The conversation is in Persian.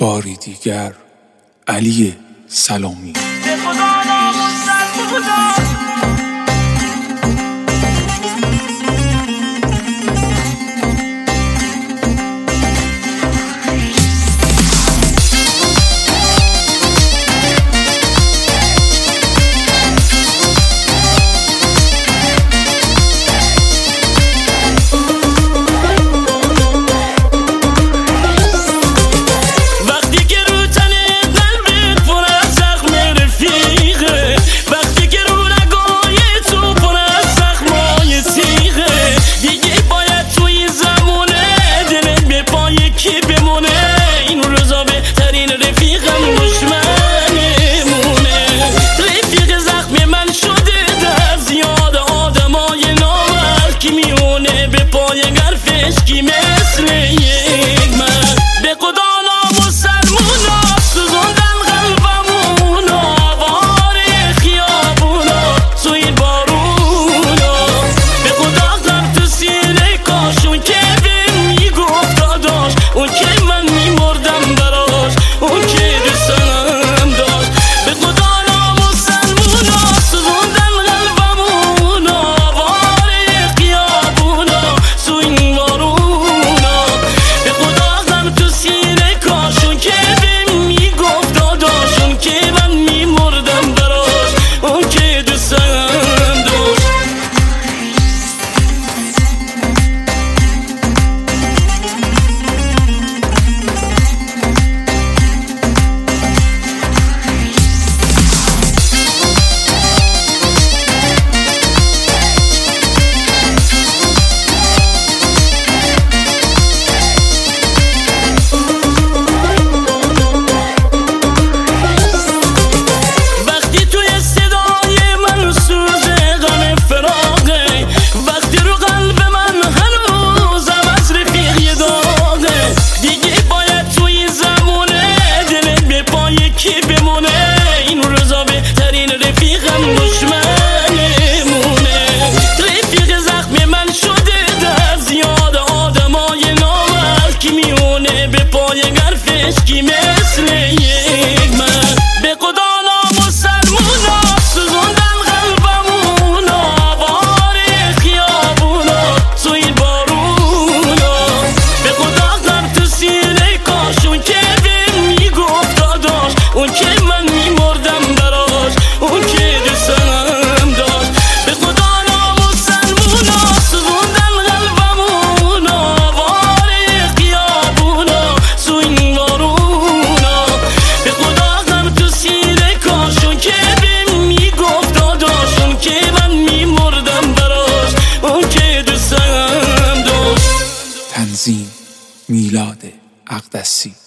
باری دیگر علی سلامی. کی مثل یک مرد به خدا نامسلمونا سوزوندن قلبمونا وار خیابونا توی بارونا به خدا غم تو سینه کاش اون که بهم میگفت داداش اون که من میمردم براش اون که دوستم داشت به خدا نامسلمونا سوزوندن قلبمونا وار خیابونا توی کی بمونه این روزا بهترین رفیقم دشمنمونه رفیق زخم من شده در زیاد آدمای نامرد کی میونه به پای حرفش کی مثل یک مرد به خدا نامسلمونا سوزوندن قلبمونا وار خیابونا توی بارونا به خدا غم تو سینه کاش اون که بهم میگفت داداش اون که من میمردم براش اون که دوستم داشت به خدا نامسلمونا سوزوندن قلبمونا وار خیابونا تو این بارونا به خدا غم تو سینه کاش اون که بهم میگفت داداش اون که من میمردم براش اون که دوستم داشت. تنظیم میلاد اقدسی.